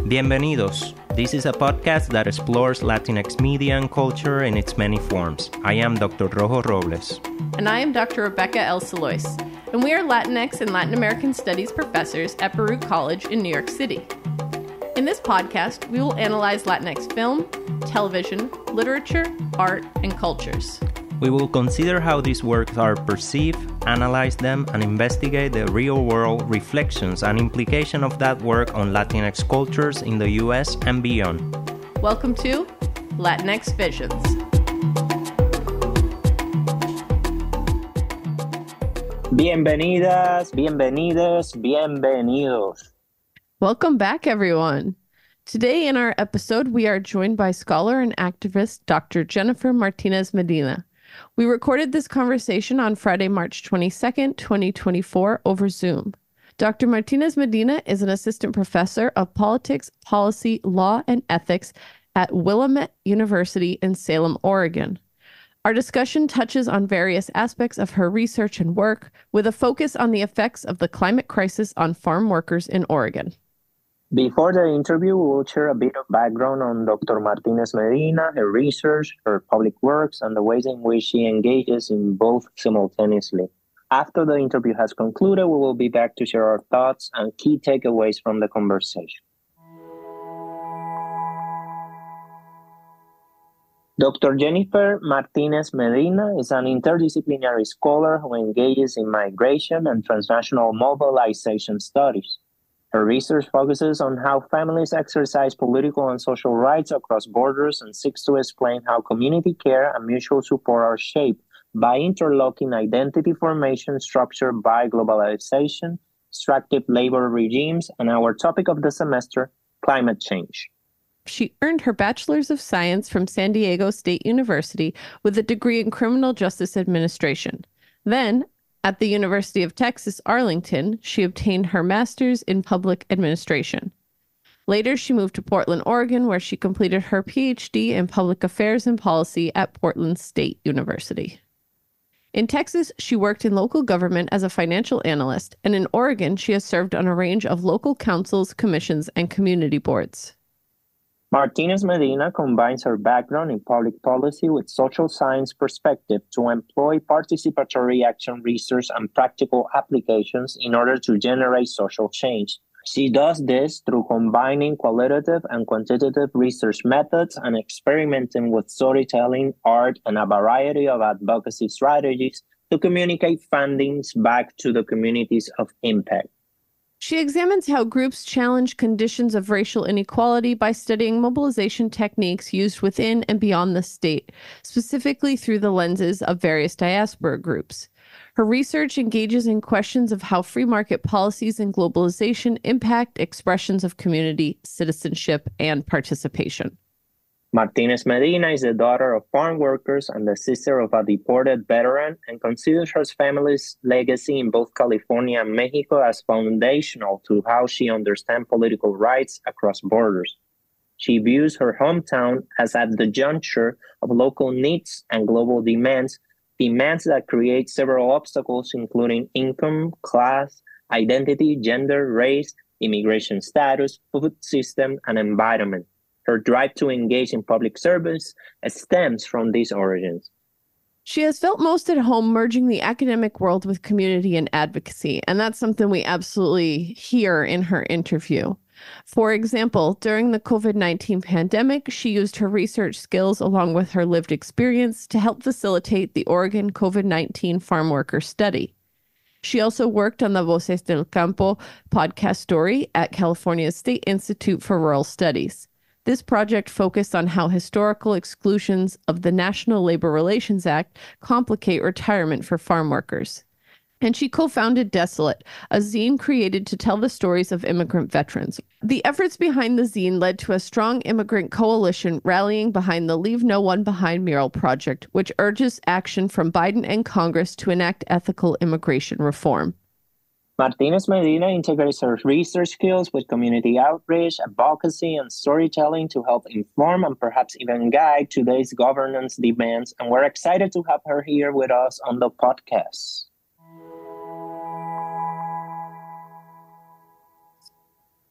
Bienvenidos. This is a podcast that explores Latinx media and culture in its many forms. I am Dr. Rojo Robles. And I am Dr. Rebecca El Salois. And we are Latinx and Latin American Studies professors at Baruch College in New York City. In this podcast, we will analyze Latinx film, television, literature, art, and cultures. We will consider how these works are perceived, analyze them, and investigate the real-world reflections and implication of that work on Latinx cultures in the U.S. and beyond. Welcome to Latinx Visions. Bienvenidas, bienvenidos, bienvenidos. Welcome back, everyone. Today in our episode, we are joined by scholar and activist Dr. Jennifer Martinez Medina. We recorded this conversation on Friday, March 22nd, 2024, over Zoom. Dr. Martinez Medina is an assistant professor of politics, policy, law, and ethics at Willamette University in Salem, Oregon. Our discussion touches on various aspects of her research and work, with a focus on the effects of the climate crisis on farm workers in Oregon. Before the interview, we will share a bit of background on Dr. Martinez Medina, her research, her public works, and the ways in which she engages in both simultaneously. After the interview has concluded, we will be back to share our thoughts and key takeaways from the conversation. Dr. Jennifer Martinez Medina is an interdisciplinary scholar who engages in migration and transnational mobilization studies. Her research focuses on how families exercise political and social rights across borders and seeks to explain how community care and mutual support are shaped by interlocking identity formation structured by globalization, extractive labor regimes, and our topic of the semester, climate change. She earned her Bachelor's of Science from San Diego State University with a degree in Criminal Justice Administration. Then, at the University of Texas, Arlington, she obtained her master's in public administration. Later, she moved to Portland, Oregon, where she completed her PhD in public affairs and policy at Portland State University. In Texas, she worked in local government as a financial analyst, and in Oregon, she has served on a range of local councils, commissions, and community boards. Martinez Medina combines her background in public policy with social science perspective to employ participatory action research and practical applications in order to generate social change. She does this through combining qualitative and quantitative research methods and experimenting with storytelling, art, and a variety of advocacy strategies to communicate findings back to the communities of impact. She examines how groups challenge conditions of racial inequality by studying mobilization techniques used within and beyond the state, specifically through the lenses of various diaspora groups. Her research engages in questions of how free market policies and globalization impact expressions of community, citizenship, and participation. Martinez Medina is the daughter of farm workers and the sister of a deported veteran, and considers her family's legacy in both California and Mexico as foundational to how she understands political rights across borders. She views her hometown as at the juncture of local needs and global demands that create several obstacles, including income, class, identity, gender, race, immigration status, food system, and environment. Her drive to engage in public service stems from these origins. She has felt most at home merging the academic world with community and advocacy, and that's something we absolutely hear in her interview. For example, during the COVID-19 pandemic, she used her research skills along with her lived experience to help facilitate the Oregon COVID-19 farm worker study. She also worked on the Voces del Campo podcast story at California's State Institute for Rural Studies. This project focused on how historical exclusions of the National Labor Relations Act complicate retirement for farm workers. And she co-founded Desolate, a zine created to tell the stories of immigrant veterans. The efforts behind the zine led to a strong immigrant coalition rallying behind the Leave No One Behind mural project, which urges action from Biden and Congress to enact ethical immigration reform. Martinez Medina integrates her research skills with community outreach, advocacy, and storytelling to help inform and perhaps even guide today's governance demands, and we're excited to have her here with us on the podcast.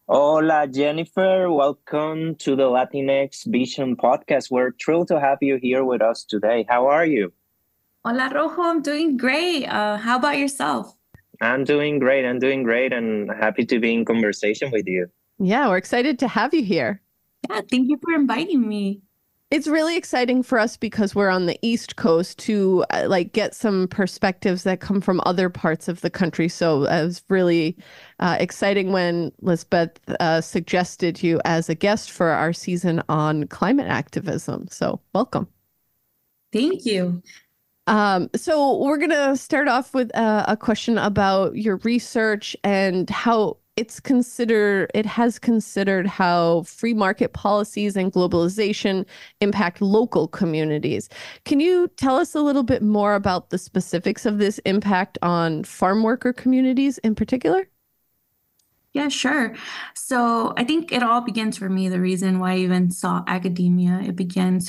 Hola, Jennifer. Welcome to the Latinx Vision podcast. We're thrilled to have you here with us today. How are you? Hola, Rojo. I'm doing great. How about yourself? I'm doing great. And happy to be in conversation with you. Yeah, we're excited to have you here. Yeah, thank you for inviting me. It's really exciting for us because we're on the East Coast to get some perspectives that come from other parts of the country. So it was really exciting when Lisbeth suggested you as a guest for our season on climate activism. So welcome. Thank you. So we're going to start off with a question about your research and how it has considered how free market policies and globalization impact local communities. Can you tell us a little bit more about the specifics of this impact on farm worker communities in particular? Yeah, sure. So I think it all begins for me. The reason why I even saw academia, it begins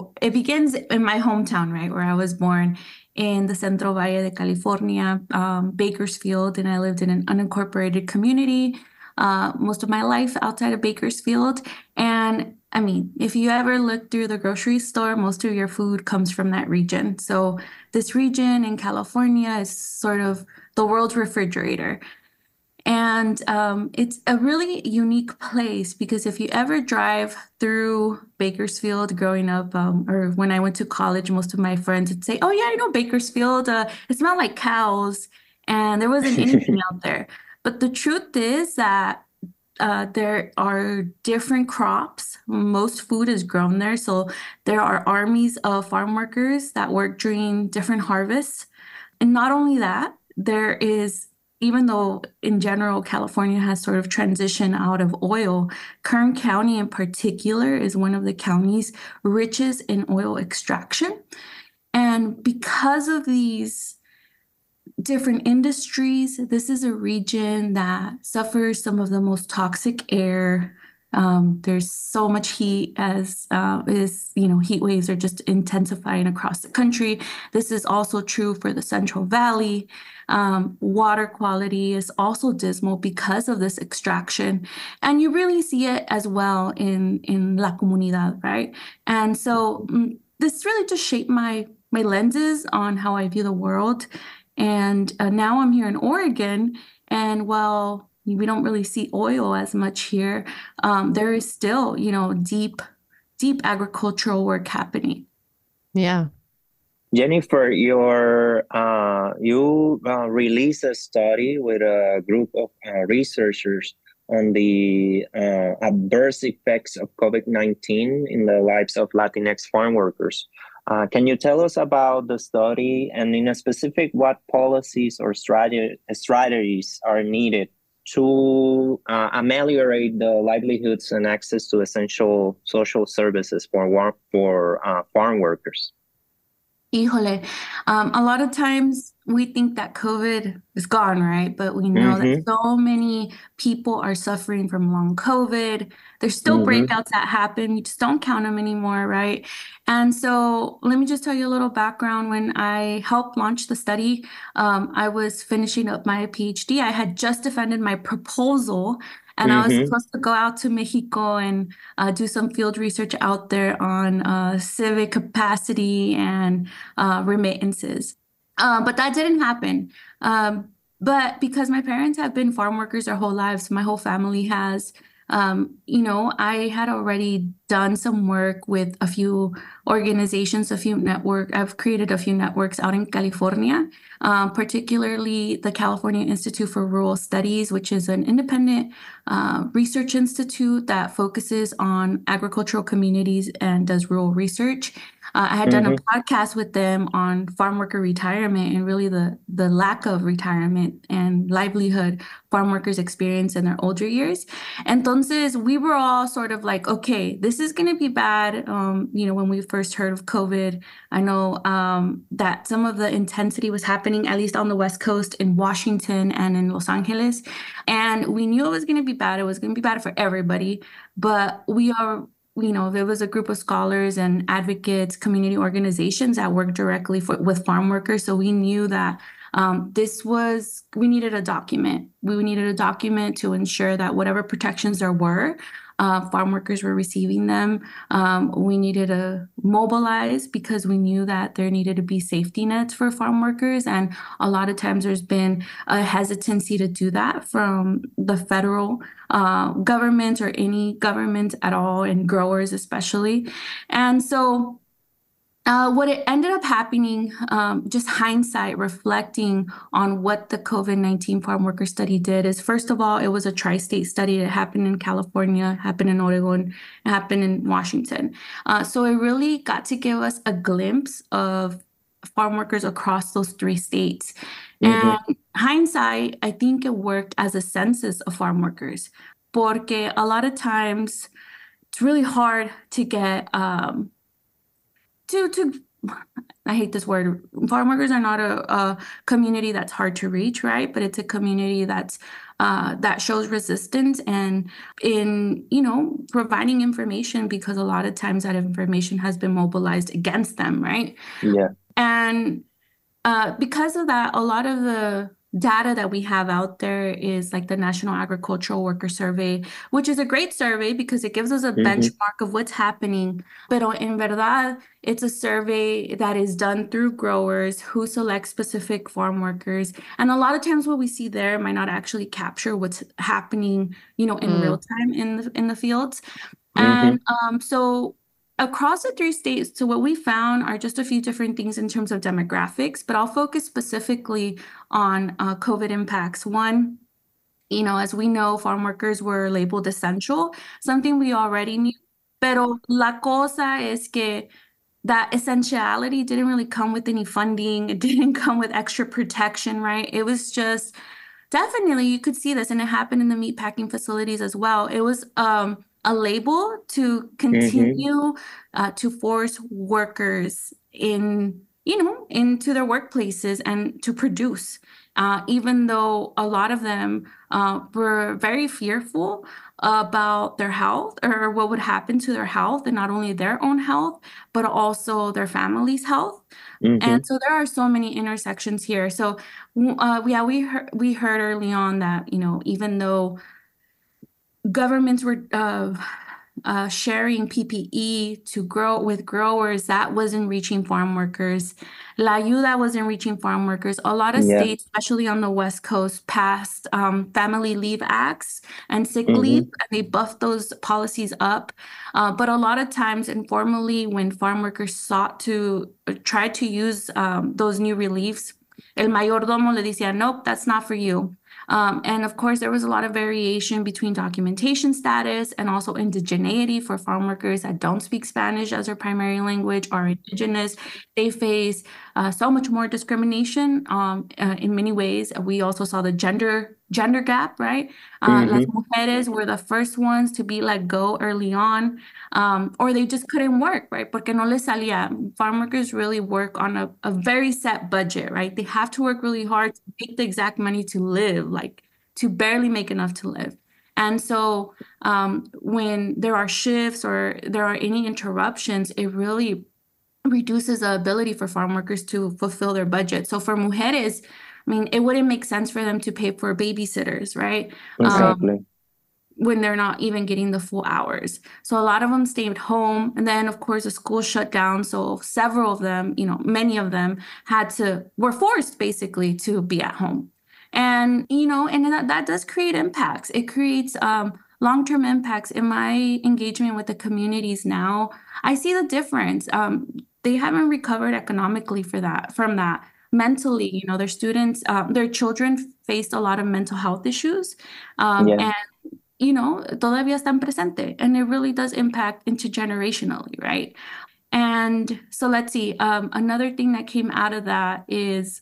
in my hometown, right, where I was born in the Centro Valle de California, Bakersfield, and I lived in an unincorporated community most of my life outside of Bakersfield. And I mean, if you ever look through the grocery store, most of your food comes from that region. So this region in California is sort of the world's refrigerator. And it's a really unique place because if you ever drive through Bakersfield growing up, or when I went to college, most of my friends would say, "Oh yeah, I know Bakersfield. It smelled like cows, and there wasn't anything out there." But the truth is that there are different crops. Most food is grown there, so there are armies of farm workers that work during different harvests. And not only that, there is even though in general, California has sort of transitioned out of oil, Kern County in particular is one of the counties richest in oil extraction. And because of these different industries, this is a region that suffers some of the most toxic air. There's so much heat heat waves are just intensifying across the country. This is also true for the Central Valley. Water quality is also dismal because of this extraction. And you really see it as well in La Comunidad, right? And so this really just shaped my lenses on how I view the world. And now I'm here in Oregon, and while we don't really see oil as much here, there is still, deep agricultural work happening. Yeah. Jennifer, you released a study with a group of researchers on the adverse effects of COVID-19 in the lives of Latinx farm workers. Can you tell us about the study and in a specific what policies or strategies are needed to ameliorate the livelihoods and access to essential social services for farm workers? Híjole, a lot of times we think that COVID is gone, right? But we know that so many people are suffering from long COVID. There's still breakouts that happen. You just don't count them anymore, right? And so let me just tell you a little background. When I helped launch the study, I was finishing up my PhD. I had just defended my proposal. And I was supposed to go out to Mexico and do some field research out there on civic capacity and remittances. But that didn't happen. But because my parents have been farm workers their whole lives, my whole family has, I had already done some work with a few organizations, I've created a few networks out in California, particularly the California Institute for Rural Studies, which is an independent research institute that focuses on agricultural communities and does rural research. I had done a podcast with them on farm worker retirement and really the lack of retirement and livelihood farm workers experience in their older years. Entonces, we were all sort of like, okay, this is going to be bad. When we first heard of COVID, I know that some of the intensity was happening, at least on the West Coast in Washington and in Los Angeles. And we knew it was going to be bad. It was going to be bad for everybody. But we are there was a group of scholars and advocates, community organizations that work directly with farm workers. So we knew that we needed a document. We needed a document to ensure that whatever protections there were, farm workers were receiving them. We needed to mobilize because we knew that there needed to be safety nets for farm workers. And a lot of times there's been a hesitancy to do that from the federal government or any government at all, and growers especially. And so what it ended up happening, just hindsight, reflecting on what the COVID-19 farm worker study did, is first of all, it was a tri-state study. It happened in California, happened in Oregon, happened in Washington. So it really got to give us a glimpse of farm workers across those 3 states. And hindsight, I think it worked as a census of farm workers, porque a lot of times it's really hard to get I hate this word. Farm workers are not a community that's hard to reach, right? But it's a community that shows resistance and in, providing information, because a lot of times that information has been mobilized against them, right? Yeah. And because of that, a lot of the data that we have out there is like the National Agricultural Worker Survey, which is a great survey because it gives us a benchmark of what's happening. But en verdad, it's a survey that is done through growers who select specific farm workers. And a lot of times what we see there might not actually capture what's happening, in real time in the fields. And so across the 3 states, so what we found are just a few different things in terms of demographics, but I'll focus specifically on COVID impacts. One, as we know, farm workers were labeled essential, something we already knew. Pero la cosa es que that essentiality didn't really come with any funding. It didn't come with extra protection, right? It was just definitely, you could see this, and it happened in the meatpacking facilities as well. It was a label to continue to force workers into their workplaces and to produce, even though a lot of them were very fearful about their health or what would happen to their health, and not only their own health, but also their family's health. And so there are so many intersections here. So we heard early on that, even though governments were sharing PPE to grow with growers, that wasn't reaching farm workers. La Ayuda wasn't reaching farm workers. A lot of states, especially on the West Coast, passed family leave acts and sick leave, and they buffed those policies up. But a lot of times, informally, when farm workers tried to use those new reliefs, el mayordomo le decía, nope, that's not for you. And of course, there was a lot of variation between documentation status and also indigeneity for farm workers that don't speak Spanish as their primary language or indigenous. They face so much more discrimination in many ways. We also saw the gender gap, right? Las mujeres were the first ones to be let go early on, or they just couldn't work, right? Porque no les salía. Farm workers really work on a very set budget, right? They have to work really hard to make the exact money to live, like to barely make enough to live. And so when there are shifts or there are any interruptions, it really reduces the ability for farm workers to fulfill their budget. So for mujeres, it wouldn't make sense for them to pay for babysitters, right? Exactly. When they're not even getting the full hours. So a lot of them stayed home. And then, of course, the school shut down. So several of them, many of them were forced basically to be at home. And, and that does create impacts. It creates long-term impacts. In my engagement with the communities now, I see the difference. They haven't recovered economically from that. Mentally, their students, their children faced a lot of mental health issues. And, todavía están presente. And it really does impact intergenerationally, right? And so let's see. Another thing that came out of that is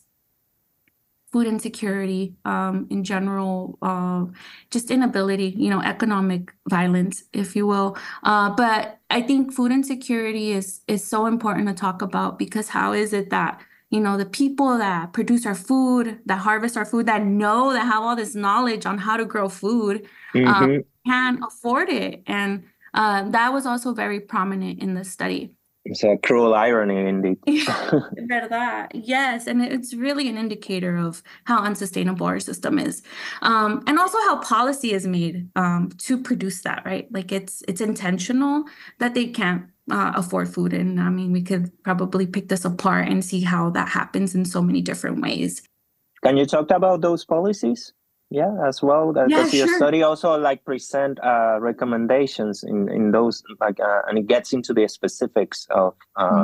food insecurity in general, just inability, economic violence, if you will. But I think food insecurity is so important to talk about, because how is it that the people that produce our food, that harvest our food, that have all this knowledge on how to grow food, can afford it? And That was also very prominent in the study. It's a cruel irony indeed. ¿Verdad? Yes, and it's really an indicator of how unsustainable our system is, and also how policy is made to produce that, right? Like it's intentional that they can't afford food, and I mean we could probably pick this apart and see how that happens in so many different ways. Can you talk about those policies? Yeah, as well, because your sure. study also like present recommendations in those and it gets into the specifics of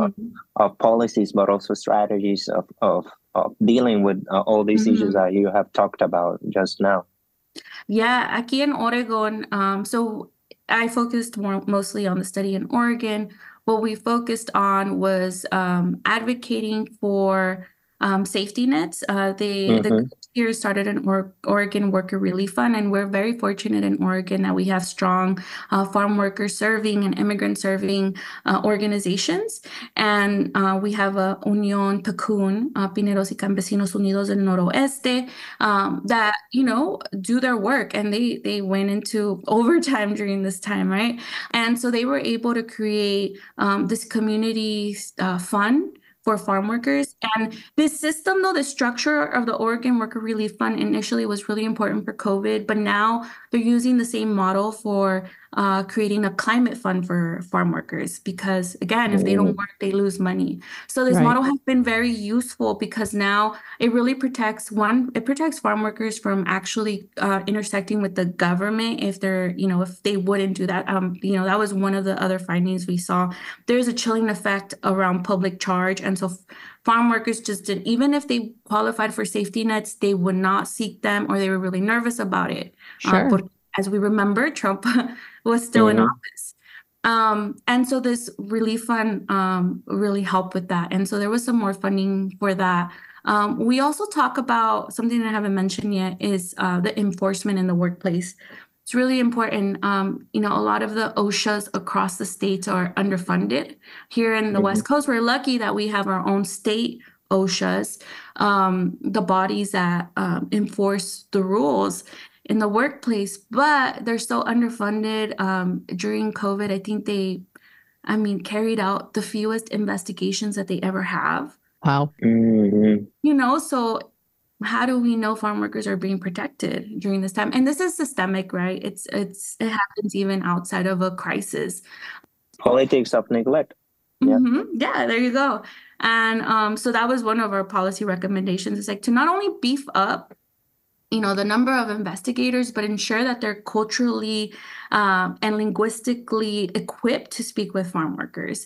policies, but also strategies of dealing with all these issues that you have talked about just now. Yeah, aquí in Oregon, so I focused mostly on the study in Oregon. What we focused on was advocating for safety nets. The here started an Oregon Worker Relief Fund, and we're very fortunate in Oregon that we have strong farm workers serving and immigrant serving organizations. And we have a Unión PCUN, Pineros y Campesinos Unidos del Noroeste, that, you know, do their work, and they went into overtime during this time, right? And so they were able to create this community fund for farm workers. And this system, though, the structure of the Oregon Worker Relief Fund initially was really important for COVID, but now they're using the same model for creating a climate fund for farm workers, because again, if they don't work, they lose money. So this model has been very useful because now it really protects farm workers from actually intersecting with the government if they're, you know, if they wouldn't do that. You know, that was one of the other findings we saw. There's a chilling effect around public charge. And so farm workers just did, even if they qualified for safety nets, they would not seek them, or they were really nervous about it. Sure. As we remember, Trump was still in office. And so this relief fund really helped with that. And so there was some more funding for that. We also talk about something that I haven't mentioned yet is the enforcement in the workplace. It's really important. You know, a lot of the OSHAs across the states are underfunded. Here in the West Coast, we're lucky that we have our own state OSHAs, the bodies that enforce the rules in the workplace, but they're so underfunded. During COVID, I think they carried out the fewest investigations that they ever have. Wow. You know, so how do we know farm workers are being protected during this time? And this is systemic, right? It happens even outside of a crisis. Politics of neglect. Yeah. Yeah, there you go. And so that was one of our policy recommendations. It's like to not only beef up, you know, the number of investigators, but ensure that they're culturally and linguistically equipped to speak with farm workers.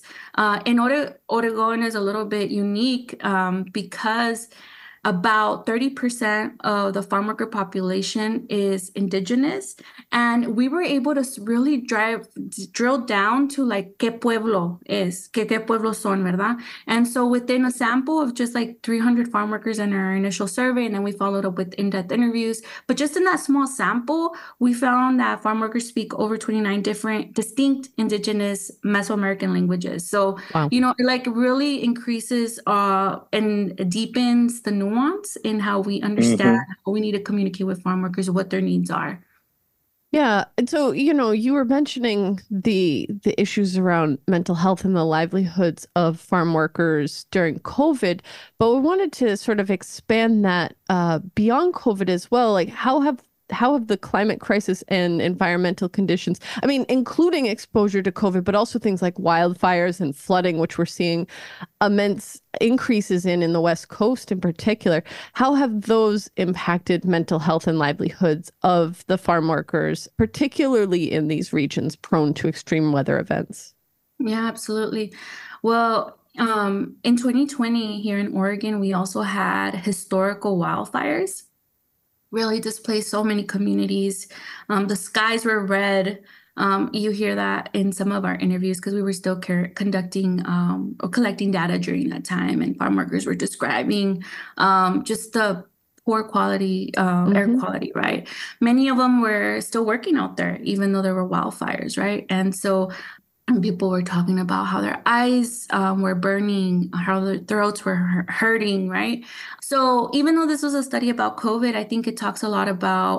Oregon is a little bit unique because about 30% of the farm worker population is indigenous. And we were able to really drill down to like, ¿qué pueblo es? ¿Qué pueblos son, verdad? And so within a sample of just like 300 farm workers in our initial survey, and then we followed up with in-depth interviews. But just in that small sample, we found that farm workers speak over 29 different distinct indigenous Mesoamerican languages. So, you know, it like really increases and deepens the nuance in how we understand how we need to communicate with farm workers, what their needs are. Yeah. And so, you know, you were mentioning the issues around mental health and the livelihoods of farm workers during COVID, but we wanted to sort of expand that beyond COVID as well. Like how have the climate crisis and environmental conditions, I mean, including exposure to COVID, but also things like wildfires and flooding, which we're seeing immense increases in the West Coast in particular, how have those impacted mental health and livelihoods of the farm workers, particularly in these regions prone to extreme weather events? Yeah, absolutely. Well, in 2020 here in Oregon, we also had historical wildfires. Really displaced so many communities. The skies were red. You hear that in some of our interviews because we were still conducting or collecting data during that time, and farm workers were describing just the poor quality air quality, right? Many of them were still working out there, even though there were wildfires, right? And so people were talking about how their eyes were burning, how their throats were hurting, right? So even though this was a study about COVID, I think it talks a lot about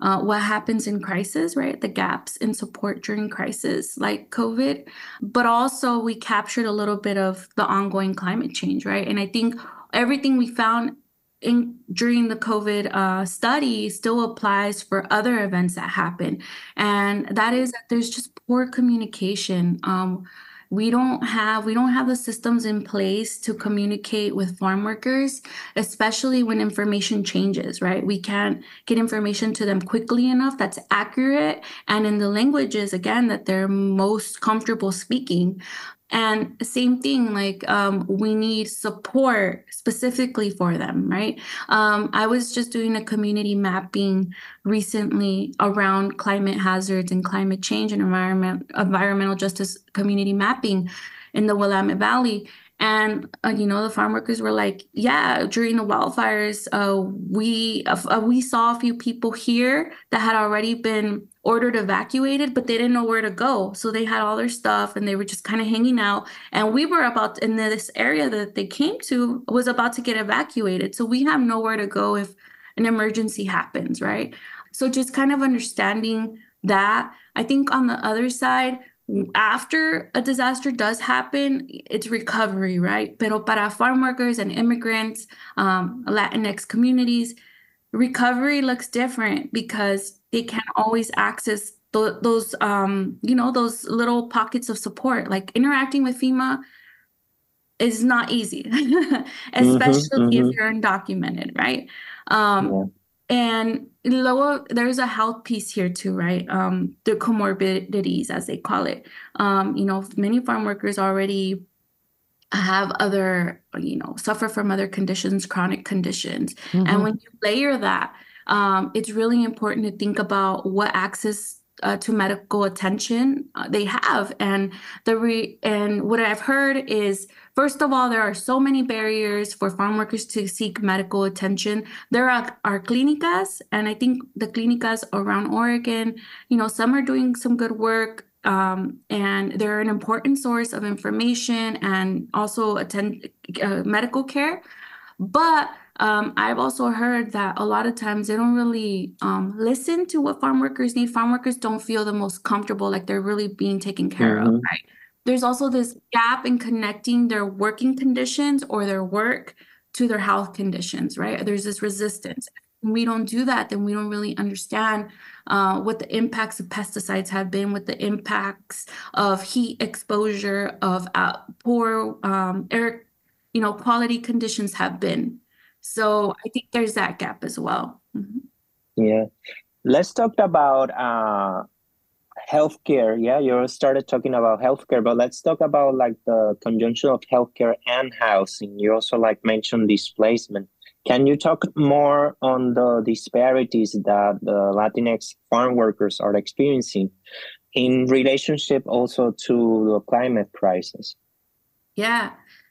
what happens in crisis, right? The gaps in support during crisis like COVID, but also we captured a little bit of the ongoing climate change, right? And I think everything we found during the COVID study still applies for other events that happen. And that is that there's just poor communication. We don't have the systems in place to communicate with farm workers, especially when information changes, right? We can't get information to them quickly enough that's accurate and in the languages, again, that they're most comfortable speaking. And same thing, like we need support specifically for them, right? I was just doing a community mapping recently around climate hazards and climate change and environmental justice community mapping in the Willamette Valley. And the farm workers were like, yeah, during the wildfires, we saw a few people here that had already been ordered evacuated, but they didn't know where to go. So they had all their stuff and they were just kind of hanging out. And we were in this area that they came to was about to get evacuated. So we have nowhere to go if an emergency happens, right? So just kind of understanding that. I think on the other side, after a disaster does happen, it's recovery, right? Pero para farm workers and immigrants, Latinx communities, recovery looks different because they can't always access those little pockets of support. Like interacting with FEMA is not easy, especially if you're undocumented, right? And there's a health piece here too, right? The comorbidities, as they call it. Many farm workers already have other, suffer from other conditions, chronic conditions. And when you layer that, it's really important to think about what access to medical attention they have. And what I've heard is, first of all, there are so many barriers for farm workers to seek medical attention. There are clínicas, and I think the clínicas around Oregon, some are doing some good work, and they're an important source of information and also medical care. But I've also heard that a lot of times they don't really listen to what farm workers need. Farm workers don't feel the most comfortable, like they're really being taken care of, right? There's also this gap in connecting their working conditions or their work to their health conditions, right? There's this resistance. When we don't do that, then we don't really understand what the impacts of pesticides have been, what the impacts of heat exposure, of poor air, quality conditions have been. So I think there's that gap as well. Yeah. Let's talk about healthcare. Yeah, you started talking about healthcare, but let's talk about like the conjunction of healthcare and housing. You also mentioned displacement. Can you talk more on the disparities that the Latinx farm workers are experiencing in relationship also to the climate crisis? Yeah.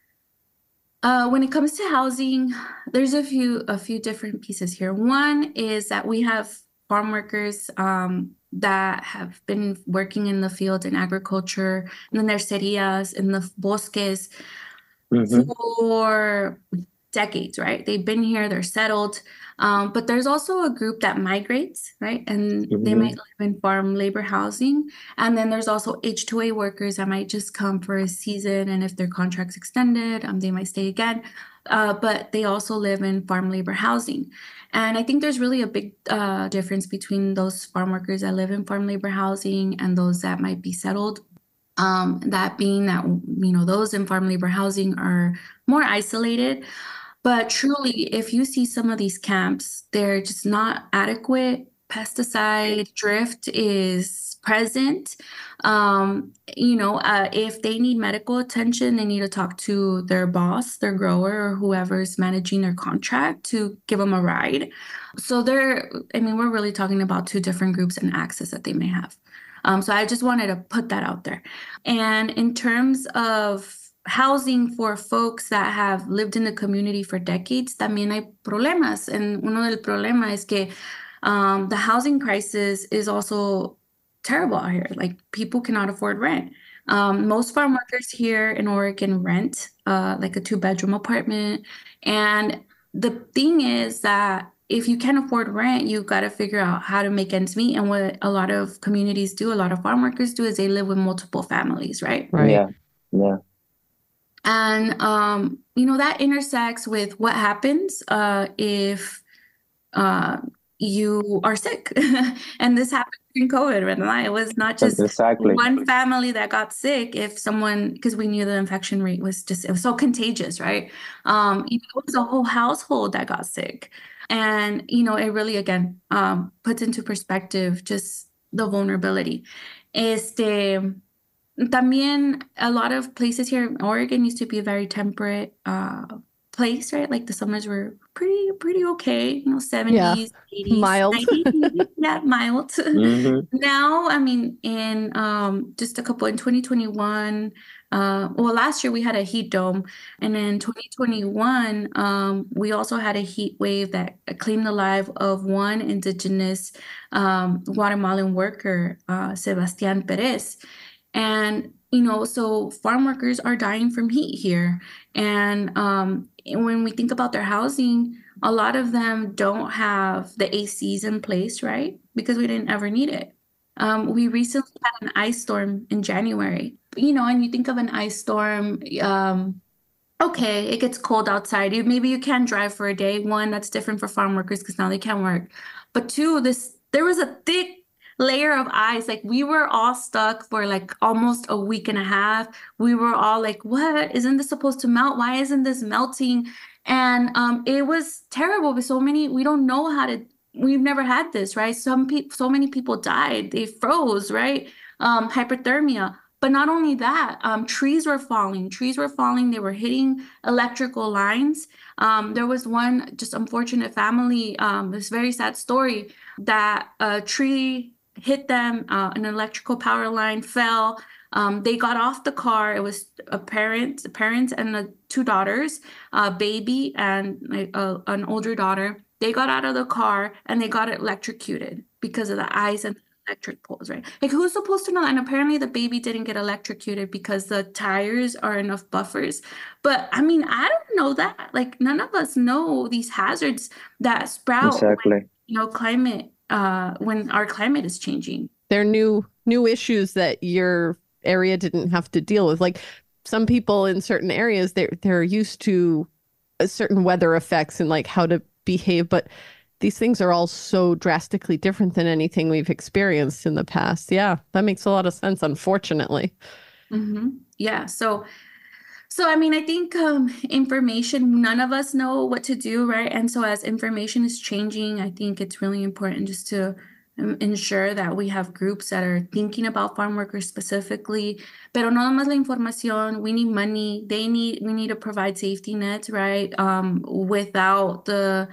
When it comes to housing, there's a few different pieces here. One is that we have farm workers that have been working in the field in agriculture, in the nurserías, in the bosques for decades, right? They've been here, they're settled. But there's also a group that migrates, right? And they might live in farm labor housing. And then there's also H-2A workers that might just come for a season. And if their contract's extended, they might stay again. But they also live in farm labor housing. And I think there's really a big difference between those farm workers that live in farm labor housing and those that might be settled. That being that, those in farm labor housing are more isolated. But truly, if you see some of these camps, they're just not adequate. Pesticide drift is present. If they need medical attention, they need to talk to their boss, their grower, or whoever's managing their contract to give them a ride. So we're really talking about two different groups and access that they may have. So I just wanted to put that out there. And in terms of housing for folks that have lived in the community for decades, también hay problemas. And uno del problema es que the housing crisis is also terrible out here. Like, people cannot afford rent. Most farm workers here in Oregon rent like a 2-bedroom apartment. And the thing is that if you can't afford rent, you got to figure out how to make ends meet. And what a lot of communities do, a lot of farm workers do, is they live with multiple families, right? Right. Yeah. Yeah. And that intersects with what happens if you are sick. And this happened during COVID, right? It was not just Exactly. one family that got sick. If someone, because we knew the infection rate was it was so contagious, right? It was a whole household that got sick. And, it really, again, puts into perspective just the vulnerability. También a lot of places here in Oregon used to be a very temperate place, right? Like the summers were pretty okay, 70s, 80s, Mild. 90s, yeah, mild. Hmm. Now, I mean, in just in 2021, last year we had a heat dome, and in 2021, we also had a heat wave that claimed the life of one indigenous Guatemalan worker, Sebastian Perez. And, so farm workers are dying from heat here. And when we think about their housing, a lot of them don't have the ACs in place, right? Because we didn't ever need it. We recently had an ice storm in January, and you think of an ice storm, okay, it gets cold outside. Maybe you can drive for a day. One, that's different for farm workers because now they can't work. But two, there was a thick layer of ice. Like we were all stuck for like almost a week and a half. We were all like, what? Isn't this supposed to melt? Why isn't this melting? And it was terrible. But we don't know we've never had this, right? So many people died. They froze, right? Hypothermia. But not only that, trees were falling. They were hitting electrical lines. There was one just unfortunate family, this very sad story, that a tree hit them, an electrical power line fell. They got off the car. It was parents and the two daughters, a baby and an older daughter. They got out of the car and they got electrocuted because of the ice and electric poles, right? Like who's supposed to know that? And apparently the baby didn't get electrocuted because the tires are enough buffers. But I mean, I don't know that. Like none of us know these hazards that sprout Exactly. when our climate is changing. They're new issues that your area didn't have to deal with. Like some people in certain areas, they're used to certain weather effects and like how to behave, but these things are all so drastically different than anything we've experienced in the past. Yeah, that makes a lot of sense, unfortunately. Mm-hmm. Yeah. So I mean, I think information, none of us know what to do, right? And so as information is changing, I think it's really important just to ensure that we have groups that are thinking about farm workers specifically. Pero no más la información, we need money. We need to provide safety nets, right? Without the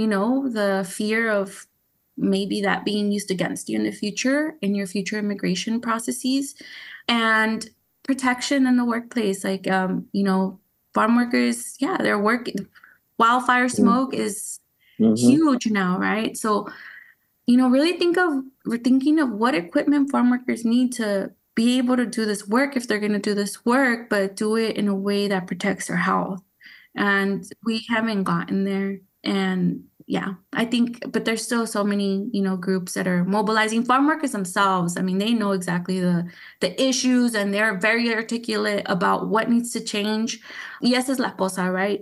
fear of maybe that being used against you in the future, in your future immigration processes. And protection in the workplace, like, farm workers, yeah, they're working. Wildfire smoke is huge now, right? So, really thinking of what equipment farm workers need to be able to do this work if they're going to do this work, but do it in a way that protects their health. And we haven't gotten there. And yeah, I think, but there's still so many, groups that are mobilizing farm workers themselves. I mean, they know exactly the issues and they're very articulate about what needs to change. Yes, es la cosa, right?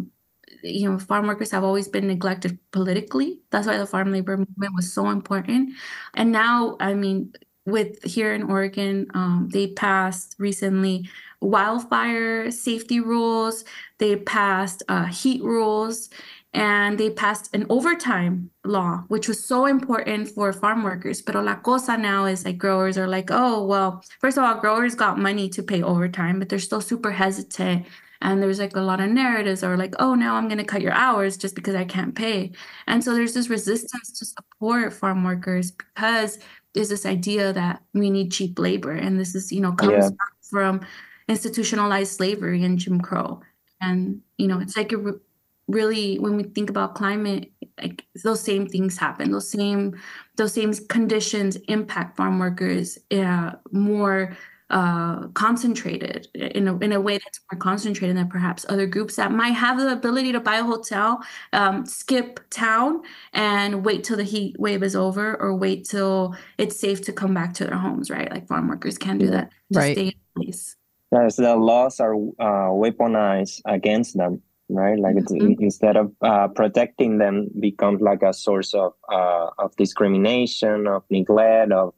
Farm workers have always been neglected politically. That's why the farm labor movement was so important. And now, I mean, with here in Oregon, they passed recently wildfire safety rules. They passed heat rules. And they passed an overtime law, which was so important for farm workers. But la cosa now is like growers are like, oh, well, first of all, growers got money to pay overtime, but they're still super hesitant. And there's like a lot of narratives are like, oh, now I'm going to cut your hours just because I can't pay. And so there's this resistance to support farm workers because there's this idea that we need cheap labor. And this is, comes back from institutionalized slavery and Jim Crow. And, it's like really, when we think about climate, like those same things happen. Those same conditions impact farm workers more concentrated in a way that's more concentrated than perhaps other groups that might have the ability to buy a hotel, skip town, and wait till the heat wave is over, or wait till it's safe to come back to their homes, right? Like farm workers can do that to Right. stay in place. Yes, the laws are weaponized against them, right? Like it's instead of protecting them, becomes like a source of discrimination, of neglect, of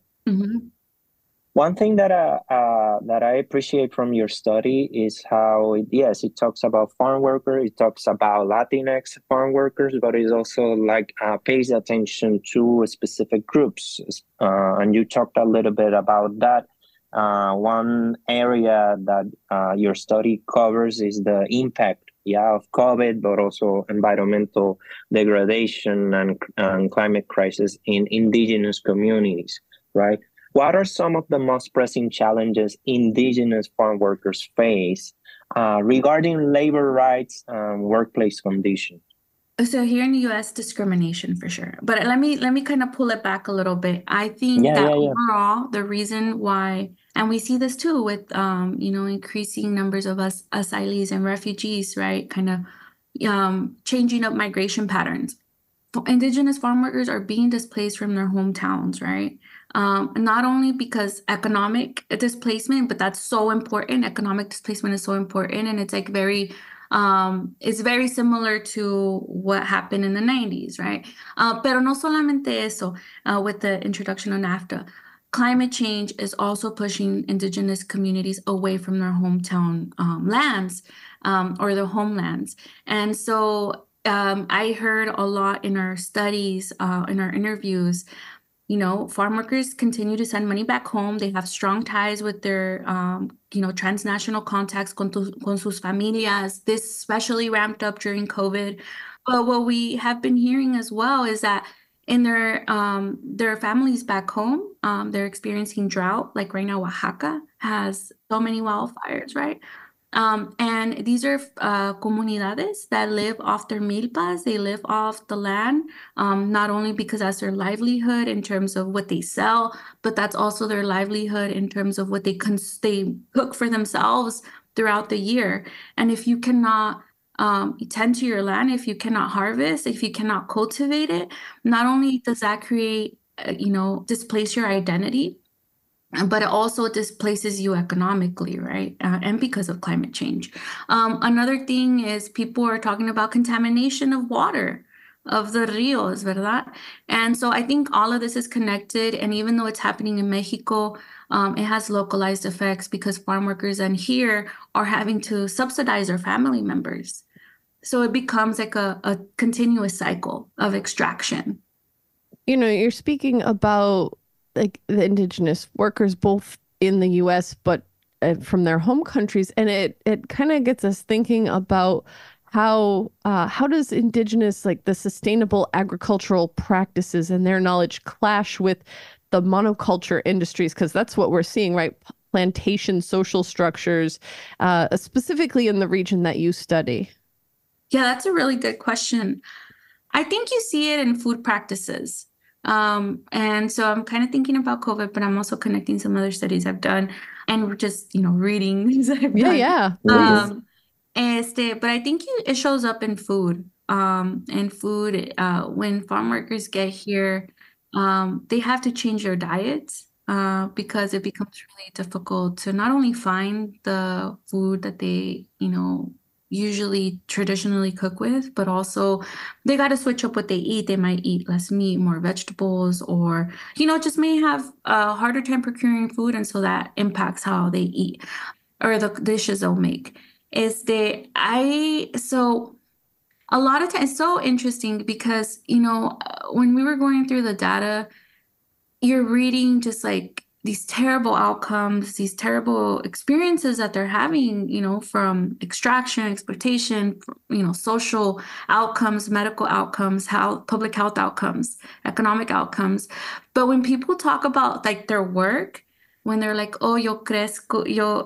One thing that I appreciate from your study is how it talks about farm workers, it talks about Latinx farm workers, but it also like pays attention to specific groups, and you talked a little bit about that. One area that your study covers is the impact, of COVID, but also environmental degradation and climate crisis in indigenous communities, right? What are some of the most pressing challenges indigenous farm workers face regarding labor rights and workplace conditions? So here in the U.S., discrimination for sure. But let me kind of pull it back a little bit. I think that overall, the reason why, and we see this too with increasing numbers of us asylees and refugees, right? Kind of changing up migration patterns. Indigenous farm workers are being displaced from their hometowns, right? Not only because economic displacement, but that's so important. Economic displacement is so important, and it's like it's very similar to what happened in the 90s, right? Pero no solamente eso, with the introduction of NAFTA, climate change is also pushing indigenous communities away from their hometown lands or their homelands. And so I heard a lot in our studies, in our interviews, farm workers continue to send money back home. They have strong ties with their, transnational contacts con sus familias. This especially ramped up during COVID. But what we have been hearing as well is that in their families back home, they're experiencing drought. Like right now, Oaxaca has so many wildfires, right? And these are comunidades that live off their milpas. They live off the land, not only because that's their livelihood in terms of what they sell, but that's also their livelihood in terms of what they cook for themselves throughout the year. And if you cannot tend to your land, if you cannot harvest, if you cannot cultivate it, not only does that create, displace your identity, but it also displaces you economically, right? And because of climate change. Another thing is people are talking about contamination of water, of the rios, ¿verdad? And so I think all of this is connected. And even though it's happening in Mexico, it has localized effects because farm workers in here are having to subsidize their family members. So it becomes like a continuous cycle of extraction. You're speaking about like the indigenous workers, both in the U.S., but from their home countries. And it kind of gets us thinking about how does indigenous, like the sustainable agricultural practices and their knowledge clash with the monoculture industries? Because that's what we're seeing, right? Plantation social structures, specifically in the region that you study. Yeah, that's a really good question. I think you see it in food practices. And so I'm kind of thinking about COVID, but I'm also connecting some other studies I've done and we're just, reading things that I've done. Yeah. But I think it shows up in food. When farm workers get here, they have to change their diets because it becomes really difficult to not only find the food that they, usually traditionally cook with, but also they got to switch up what they eat. They might eat less meat, more vegetables, or, just may have a harder time procuring food. And so that impacts how they eat or the dishes they'll make. So a lot of times it's so interesting because, when we were going through the data, you're reading just like these terrible outcomes, these terrible experiences that they're having, from extraction, exploitation, social outcomes, medical outcomes, public health outcomes, economic outcomes. But when people talk about like their work, when they're like, oh, yo crezco,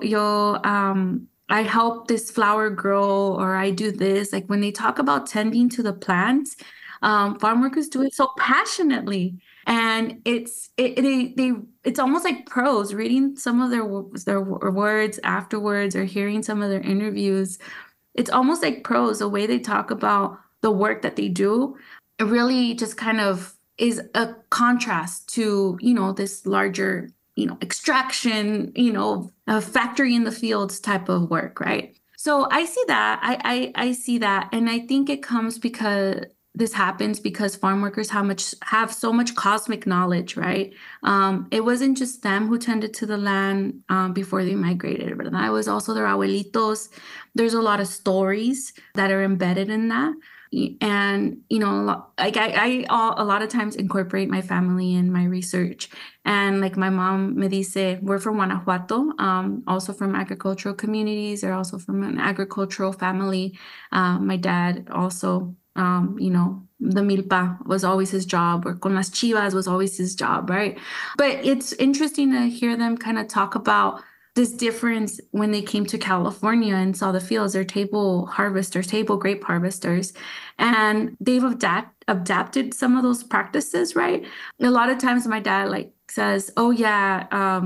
I help this flower grow, or I do this, like when they talk about tending to the plants, Farm workers do it so passionately. And it's almost like pros reading some of their words afterwards or hearing some of their interviews. It's almost like pros, the way they talk about the work that they do. It really just kind of is a contrast to, this larger, extraction, a factory in the fields type of work, right? So I see that. I see that. And I think it comes because this happens because farm workers have so much cosmic knowledge, right? It wasn't just them who tended to the land before they migrated, but it was also their abuelitos. There's a lot of stories that are embedded in that. And, I a lot of times incorporate my family in my research. And like my mom me dice, we're from Guanajuato, also from agricultural communities. They're also from an agricultural family. My dad also, the milpa was always his job, or con las chivas was always his job, right? But it's interesting to hear them kind of talk about this difference when they came to California and saw the fields. They're table grape harvesters, and they've adapted some of those practices, right? A lot of times my dad says, oh yeah,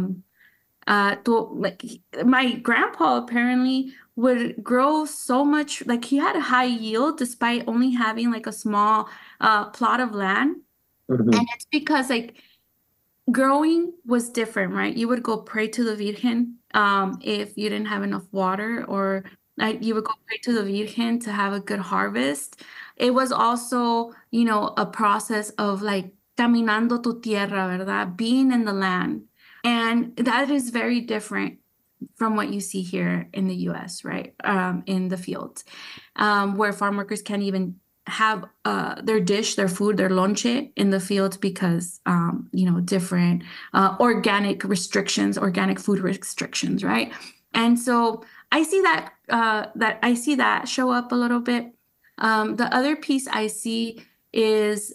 my grandpa apparently would grow so much, he had a high yield despite only having a small plot of land. Mm-hmm. And it's because growing was different, right? You would go pray to the Virgen if you didn't have enough water, or you would go pray to the Virgen to have a good harvest. It was also, a process of caminando tu tierra, ¿verdad? Being in the land. And that is very different from what you see here in the U.S., right? In the fields, where farm workers can't even have their food, their lonche in the fields because, different organic food restrictions, right? And so I see that show up a little bit. The other piece I see is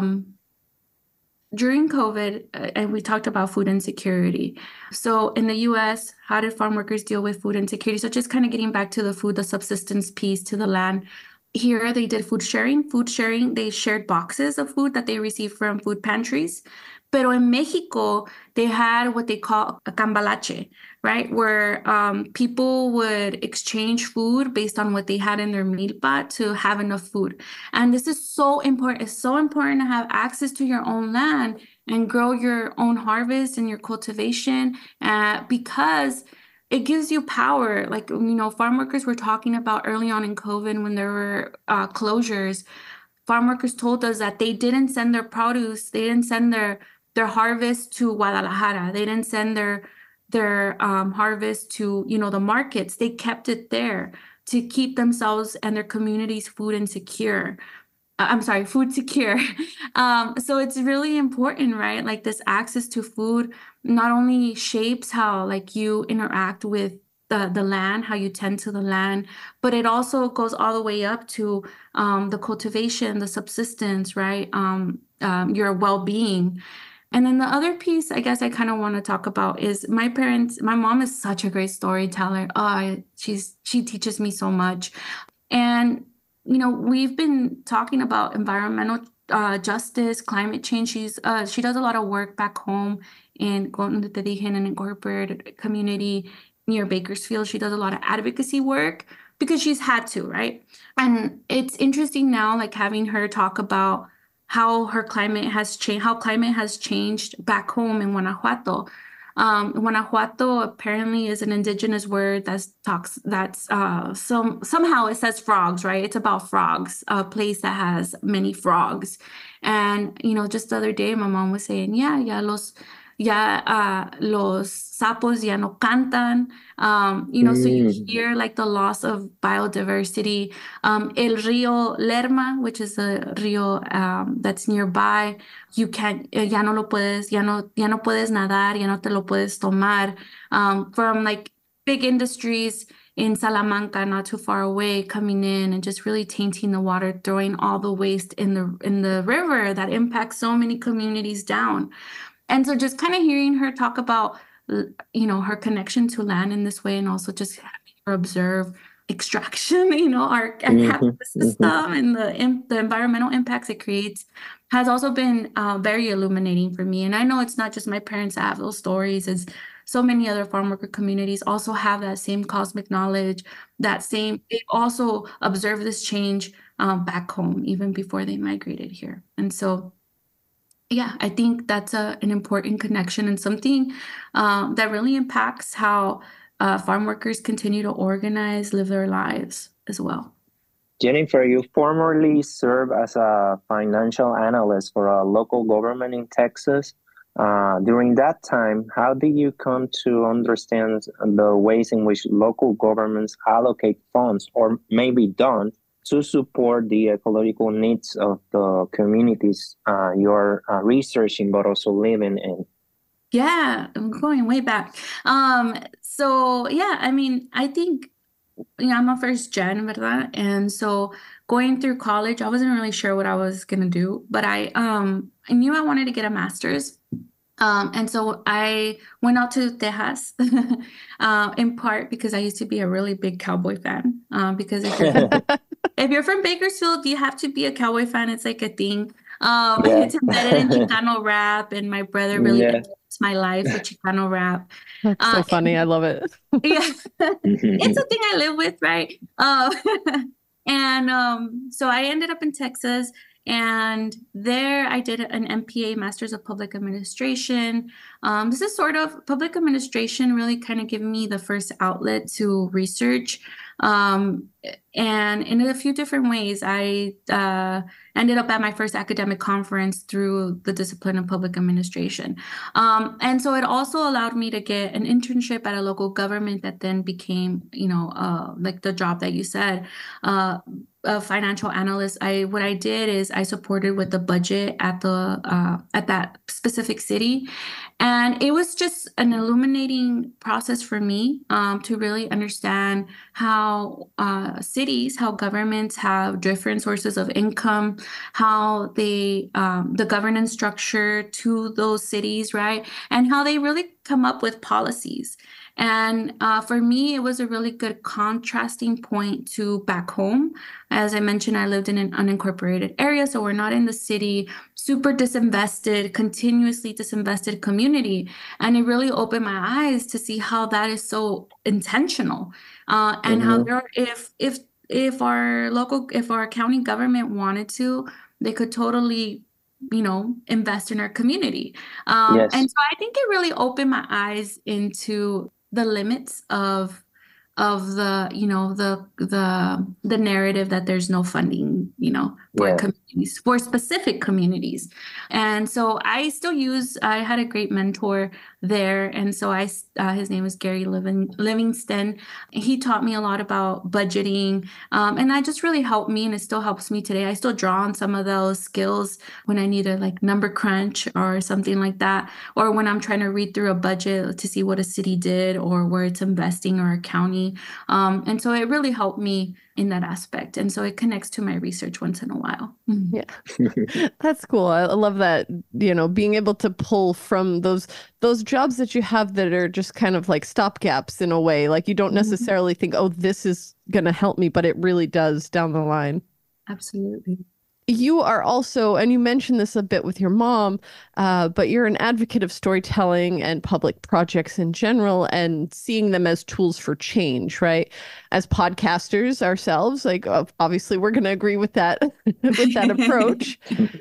during COVID, and we talked about food insecurity. So in the U.S., how did farm workers deal with food insecurity? So just kind of getting back to the subsistence piece, to the land. Here, they did food sharing. They shared boxes of food that they received from food pantries. Pero in Mexico, they had what they call a cambalache, right? Where people would exchange food based on what they had in their milpa to have enough food. And this is so important. It's so important to have access to your own land and grow your own harvest and your cultivation because it gives you power. Farm workers were talking about early on in COVID when there were closures. Farm workers told us that they didn't send their produce. They didn't send their harvest to Guadalajara. They didn't send their harvest to, the markets. They kept it there to keep themselves and their communities food secure. So it's really important, right? This access to food not only shapes how you interact with the land, how you tend to the land, but it also goes all the way up to the cultivation, the subsistence, right? Your well-being. And then the other piece I guess I kind of want to talk about is my mom is such a great storyteller. She teaches me so much. And we've been talking about environmental justice, climate change. She does a lot of work back home in Donde Te Dije, an incorporated community near Bakersfield. She does a lot of advocacy work because she's had to, right? And it's interesting now, having her talk about how climate has changed back home in Guanajuato. Guanajuato apparently is an indigenous word somehow it says frogs, right? It's about frogs, a place that has many frogs. And, just the other day, my mom was saying, los sapos ya no cantan, so you hear the loss of biodiversity. El Río Lerma, which is a rio that's nearby, ya no puedes nadar, ya no te lo puedes tomar, from big industries in Salamanca, not too far away, coming in and just really tainting the water, throwing all the waste in the river that impacts so many communities down. And so just kind of hearing her talk about, her connection to land in this way, and also just having her observe extraction, our capitalist system and the environmental impacts it creates has also been very illuminating for me. And I know it's not just my parents that have those stories. It's so many other farm worker communities also have that same cosmic knowledge, they've also observed this change back home, even before they migrated here. And so, yeah, I think that's an important connection and something that really impacts how farm workers continue to organize, live their lives as well. Jennifer, you formerly served as a financial analyst for a local government in Texas. During that time, how did you come to understand the ways in which local governments allocate funds, or maybe don't, to support the ecological needs of the communities you're researching but also living in? Yeah, I'm going way back. So yeah, I mean, I think I'm a first gen, ¿verdad? And so going through college, I wasn't really sure what I was gonna do, but I knew I wanted to get a master's. And so I went out to Texas, in part because I used to be a really big Cowboy fan. Because if you're from Bakersfield, you have to be a Cowboy fan. It's like a thing. It's embedded in Chicano rap, and my brother really influenced my life with Chicano rap. That's so funny. I love it. Yeah, it's a thing I live with, right? So I ended up in Texas, and there I did an MPA, Masters of Public Administration. This is sort of public administration really kind of gave me the first outlet to research. And in a few different ways, I ended up at my first academic conference through the discipline of public administration. And so it also allowed me to get an internship at a local government that then became, like the job that you said, a financial analyst. What I did is I supported with the budget at that specific city. And it was just an illuminating process for me to really understand how cities, how governments have different sources of income, how the governance structure to those cities, right? And how they really come up with policies. And for me, it was a really good contrasting point to back home. As I mentioned, I lived in an unincorporated area, so we're not in the city, super disinvested, continuously disinvested community. And it really opened my eyes to see how that is so intentional, and how if our county government wanted to, they could totally invest in our community. Yes. And so I think it really opened my eyes into the limits of the the narrative that there's no funding for communities, for specific communities. And so I had a great mentor there, and so his name was Gary Livingston. He taught me a lot about budgeting, and that just really helped me, and it still helps me today. I still draw on some of those skills when I need to number crunch or something like that, or when I'm trying to read through a budget to see what a city did or where it's investing, or a county. And so it really helped me in that aspect. And so it connects to my research once in a while. Yeah. That's cool. I love that, being able to pull from those jobs that you have that are just kind of like stopgaps in a way. Like you don't necessarily think, oh, this is going to help me, but it really does down the line. Absolutely. You are also, and you mentioned this a bit with your mom, but you're an advocate of storytelling and public projects in general, and seeing them as tools for change, right? As podcasters ourselves, obviously we're going to agree with that approach.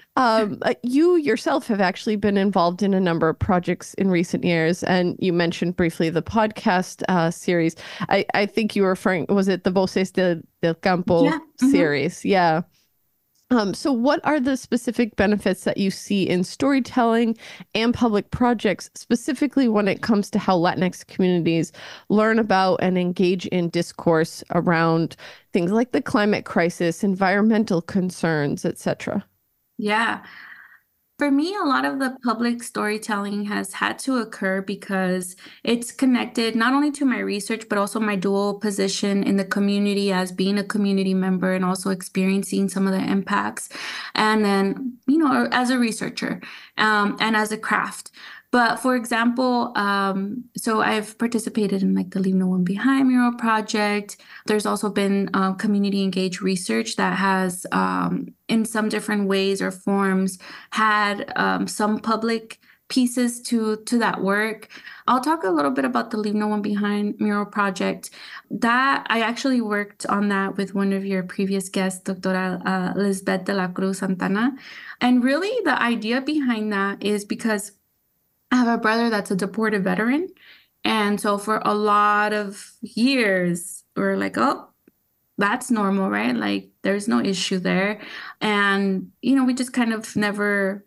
You yourself have actually been involved in a number of projects in recent years, and you mentioned briefly the podcast series. I think you were referring, was it the Voces del Campo series? Yeah. So what are the specific benefits that you see in storytelling and public projects, specifically when it comes to how Latinx communities learn about and engage in discourse around things like the climate crisis, environmental concerns, etc.? Yeah. For me, a lot of the public storytelling has had to occur because it's connected not only to my research, but also my dual position in the community as being a community member and also experiencing some of the impacts. And then, as a researcher and as a craft. But for example, so I've participated in like the Leave No One Behind mural project. There's also been community engaged research that has, in some different ways or forms, had some public pieces to that work. I'll talk a little bit about the Leave No One Behind mural project. That I actually worked on that with one of your previous guests, Doctora Lisbeth de la Cruz Santana. And really the idea behind that is because I have a brother that's a deported veteran. And so for a lot of years, we're like, oh, that's normal, right? Like there's no issue there. And, we just kind of never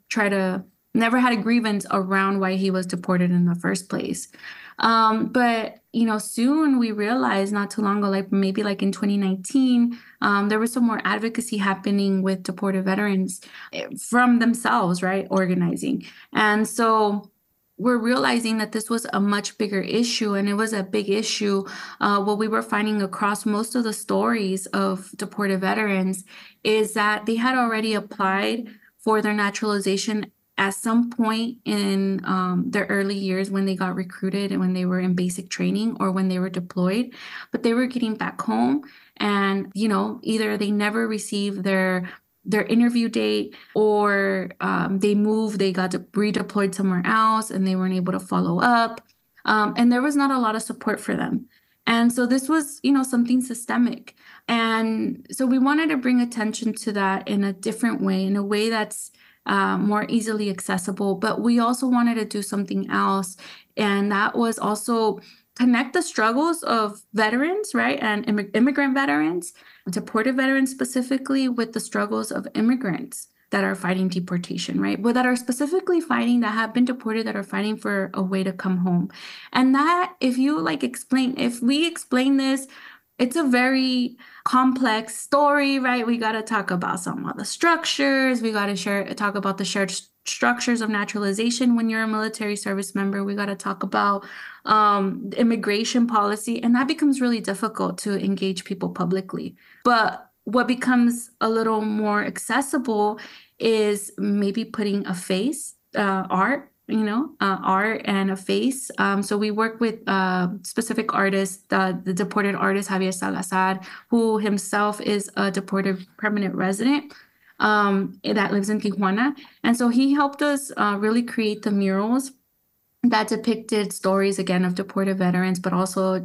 had a grievance around why he was deported in the first place. But, soon we realized not too long ago, like maybe like in 2019, there was some more advocacy happening with deported veterans from themselves, right? Organizing. And so we're realizing that this was a much bigger issue, and it was a big issue. What we were finding across most of the stories of deported veterans is that they had already applied for their naturalization at some point in their early years when they got recruited and when they were in basic training or when they were deployed, but they were getting back home and, either they never received their interview date, or they got redeployed somewhere else and they weren't able to follow up. And there was not a lot of support for them. And so this was, something systemic. And so we wanted to bring attention to that in a different way, in a way that's more easily accessible. But we also wanted to do something else. And that was also connect the struggles of veterans, right? And immigrant veterans, deported veterans specifically, with the struggles of immigrants that are fighting deportation, right? But that are specifically fighting, that have been deported, that are fighting for a way to come home. And that, if we explain this, it's a very complex story, right? We got to talk about some of the structures. We got to talk about the shared structures of naturalization when you're a military service member. We got to talk about immigration policy, and that becomes really difficult to engage people publicly. But what becomes a little more accessible is maybe putting a face, art and a face. So we work with specific artists, the deported artist Javier Salazar, who himself is a deported permanent resident that lives in Tijuana. And so he helped us really create the murals that depicted stories, again, of deported veterans, but also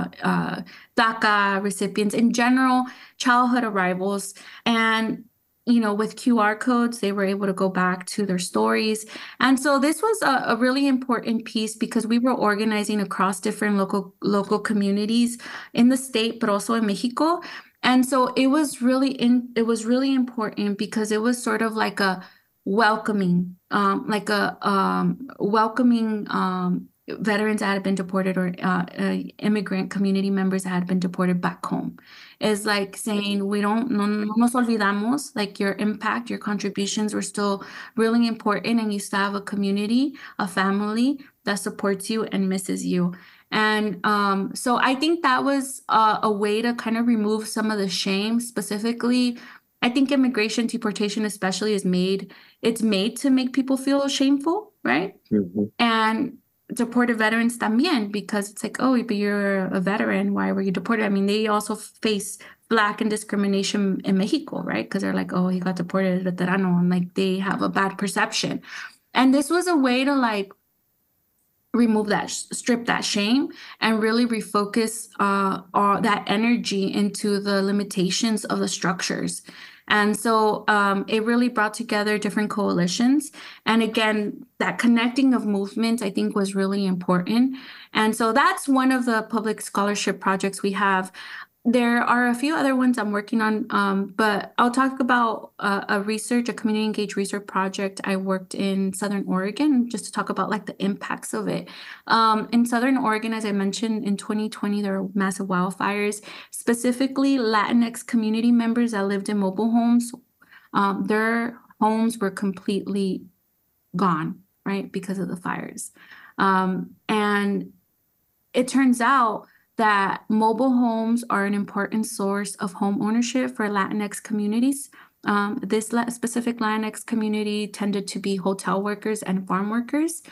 DACA recipients in general, childhood arrivals. And with QR codes, they were able to go back to their stories. And so this was a really important piece because we were organizing across different local communities in the state, but also in Mexico. And so it was really important because it was sort of like a welcoming, veterans that had been deported, or immigrant community members that had been deported back home. Is like saying, no nos olvidamos, like your impact, your contributions were still really important, and you still have a community, a family that supports you and misses you. And so I think that was a way to kind of remove some of the shame. Specifically, I think immigration, deportation especially, it's made to make people feel shameful, right? Mm-hmm. And deported veterans también, because it's like, oh, but you're a veteran, why were you deported? I mean, they also face Black and discrimination in Mexico, right? Because they're like, oh, he got deported, veterano, and like they have a bad perception. And this was a way to like remove that, strip that shame, and really refocus that energy into the limitations of the structures. And so it really brought together different coalitions. And again, that connecting of movements, I think, was really important. And so that's one of the public scholarship projects we have. There are a few other ones I'm working on, but I'll talk about a community engaged research project I worked in Southern Oregon, just to talk about like the impacts of it. In Southern Oregon, as I mentioned, in 2020, there were massive wildfires, specifically Latinx community members that lived in mobile homes. Their homes were completely gone, right, because of the fires. And it turns out that mobile homes are an important source of home ownership for Latinx communities. This specific Latinx community tended to be hotel workers and farm workers.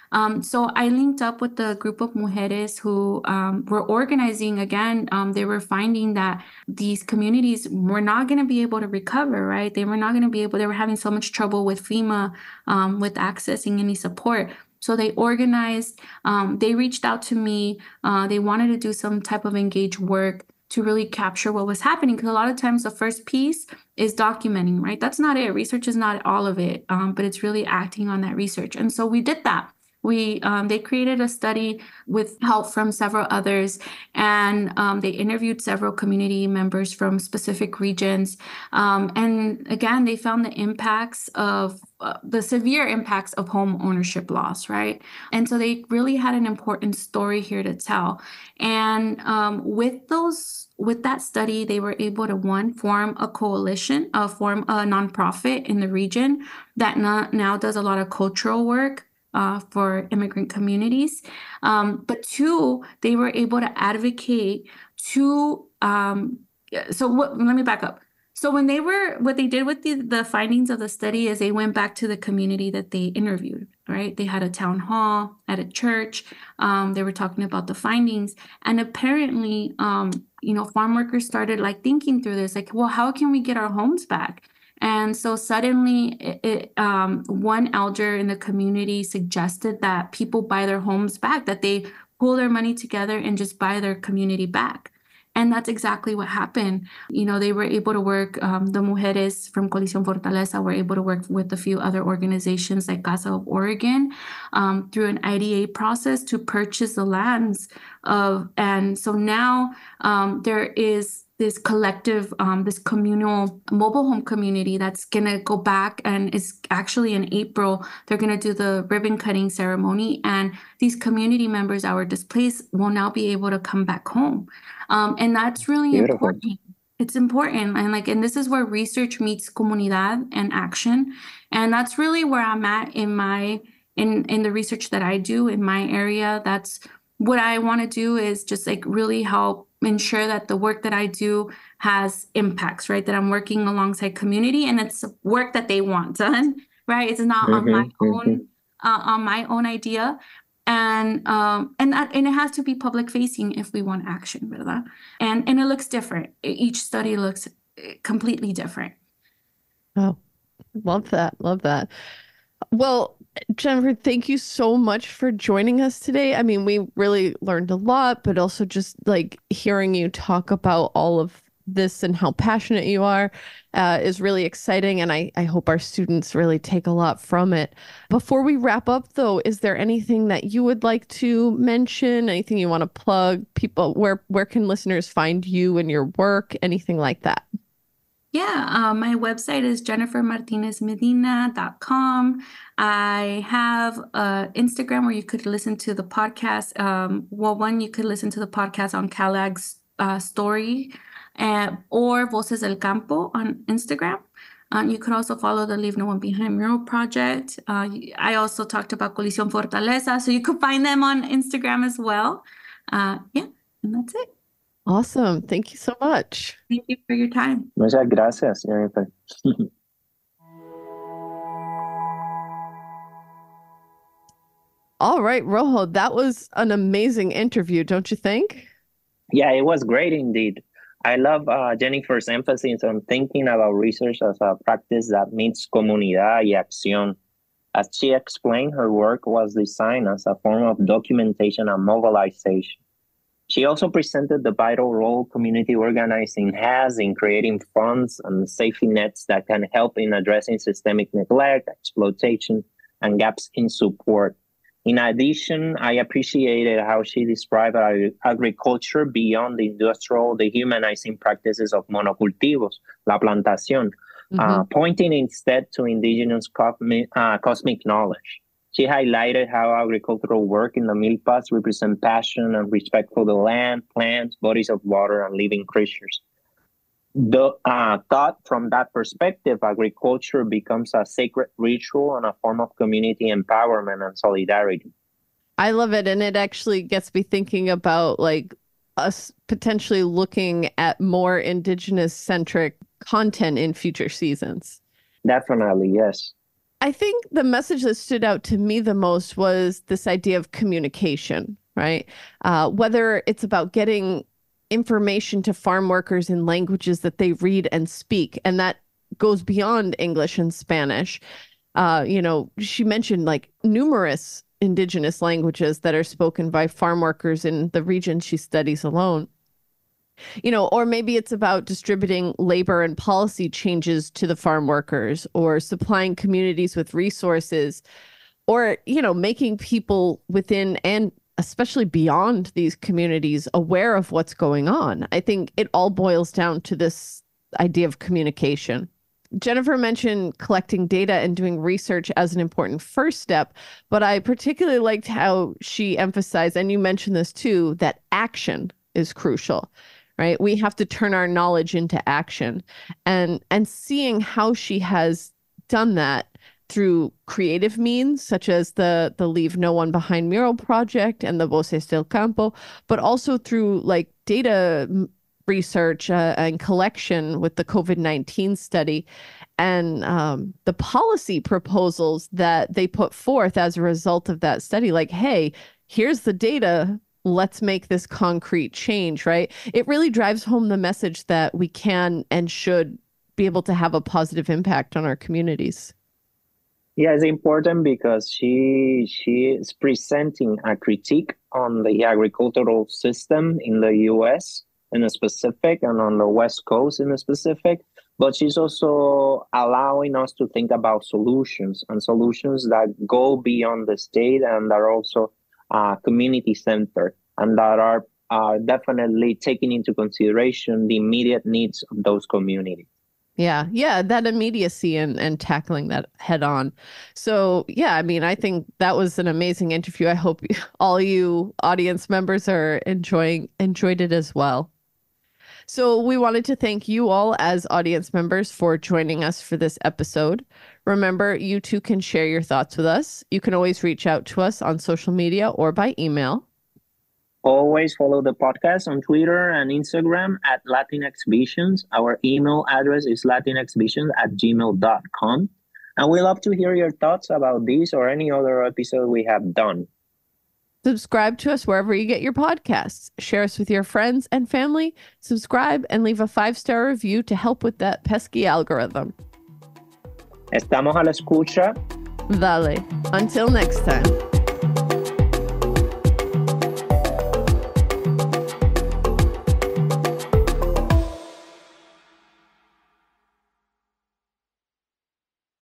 So I linked up with the group of mujeres who were organizing again. They were finding that these communities were not going to be able to recover, right? They were not going to be able, they were having so much trouble with FEMA, with accessing any support. So they organized, they reached out to me. They wanted to do some type of engaged work to really capture what was happening. Because a lot of times the first piece is documenting, right? That's not it. Research is not all of it, but it's really acting on that research. And so we did that. They created a study with help from several others, and they interviewed several community members from specific regions. And again, they found the impacts of the severe impacts of home ownership loss, right? And so they really had an important story here to tell. And with that study, they were able to form a coalition, form a nonprofit in the region that now does a lot of cultural work for immigrant communities. But two, they were able to advocate to, let me back up. So what they did with the findings of the study is they went back to the community that they interviewed, right? They had a town hall at a church. They were talking about the findings. And apparently, farm workers started thinking through this, well, how can we get our homes back? And so suddenly, one elder in the community suggested that people buy their homes back, that they pull their money together and just buy their community back. And that's exactly what happened. They were able to work, the mujeres from Coalición Fortaleza were able to work with a few other organizations like Casa of Oregon through an IDA process to purchase the lands and so now there is this collective, this communal mobile home community that's going to go back, and it's actually in April, they're going to do the ribbon cutting ceremony, and these community members that were displaced will now be able to come back home. And that's really important. It's important. And this is where research meets comunidad and action. And that's really where I'm at in the research that I do in my area. That's what I want to do, is just really help ensure that the work that I do has impacts, right? That I'm working alongside community, and it's work that they want done, right? It's not on my own idea. And it has to be public facing if we want action, ¿verdad? And it looks different. Each study looks completely different. Oh, love that. Love that. Well, Jennifer, thank you so much for joining us today. I mean, we really learned a lot, but also just hearing you talk about all of this and how passionate you are is really exciting. And I hope our students really take a lot from it. Before we wrap up, though, is there anything that you would like to mention? Anything you want to plug? People, where can listeners find you and your work? Anything like that? Yeah, my website is jennifermartinezmedina.com. I have Instagram where you could listen to the podcast. You could listen to the podcast on CalAg's story, or Voces del Campo on Instagram. You could also follow the Leave No One Behind mural project. I also talked about Coalición Fortaleza, so you could find them on Instagram as well. And that's it. Awesome. Thank you so much. Thank you for your time. Muchas gracias, Jennifer. All right, Rojo, that was an amazing interview, don't you think? Yeah, it was great indeed. I love Jennifer's emphasis on thinking about research as a practice that meets comunidad y acción. As she explained, her work was designed as a form of documentation and mobilization. She also presented the vital role community organizing has in creating funds and safety nets that can help in addressing systemic neglect, exploitation, and gaps in support. In addition, I appreciated how she described agriculture beyond the industrial, dehumanizing practices of monocultivos, la plantación, pointing instead to indigenous cosmic knowledge. She highlighted how agricultural work in the milpas represent passion and respect for the land, plants, bodies of water, and living creatures. The thought from that perspective, agriculture becomes a sacred ritual and a form of community empowerment and solidarity. I love it. And it actually gets me thinking about us potentially looking at more indigenous centric content in future seasons. Definitely, yes. I think the message that stood out to me the most was this idea of communication, right? Whether it's about getting information to farm workers in languages that they read and speak, and that goes beyond English and Spanish. She mentioned like numerous indigenous languages that are spoken by farm workers in the region she studies alone. Or maybe it's about distributing labor and policy changes to the farm workers, or supplying communities with resources, or, making people within and especially beyond these communities aware of what's going on. I think it all boils down to this idea of communication. Jennifer mentioned collecting data and doing research as an important first step, but I particularly liked how she emphasized, and you mentioned this too, that action is crucial, right? We have to turn our knowledge into action, and seeing how she has done that through creative means, such as the Leave No One Behind mural project and the Voces del Campo, but also through like data research and collection with the COVID-19 study, and the policy proposals that they put forth as a result of that study. Like, hey, here's the data. Let's make this concrete change, right? It really drives home the message that we can and should be able to have a positive impact on our communities. Yeah, it's important because she is presenting a critique on the agricultural system in the US in a specific, and on the West Coast in a specific, but she's also allowing us to think about solutions, and solutions that go beyond the state and that are also community centered, and that are definitely taking into consideration the immediate needs of those communities. Yeah, that immediacy and tackling that head on. So, yeah, I mean, I think that was an amazing interview. I hope all you audience members enjoyed it as well. So we wanted to thank you all as audience members for joining us for this episode. Remember, you too can share your thoughts with us. You can always reach out to us on social media or by email. Always follow the podcast on Twitter and Instagram at Latinx Visions. Our email address is latinxvisions@gmail.com. And we love to hear your thoughts about this or any other episode we have done. Subscribe to us wherever you get your podcasts. Share us with your friends and family. Subscribe and leave a 5-star review to help with that pesky algorithm. Estamos a la escucha. Dale. Until next time.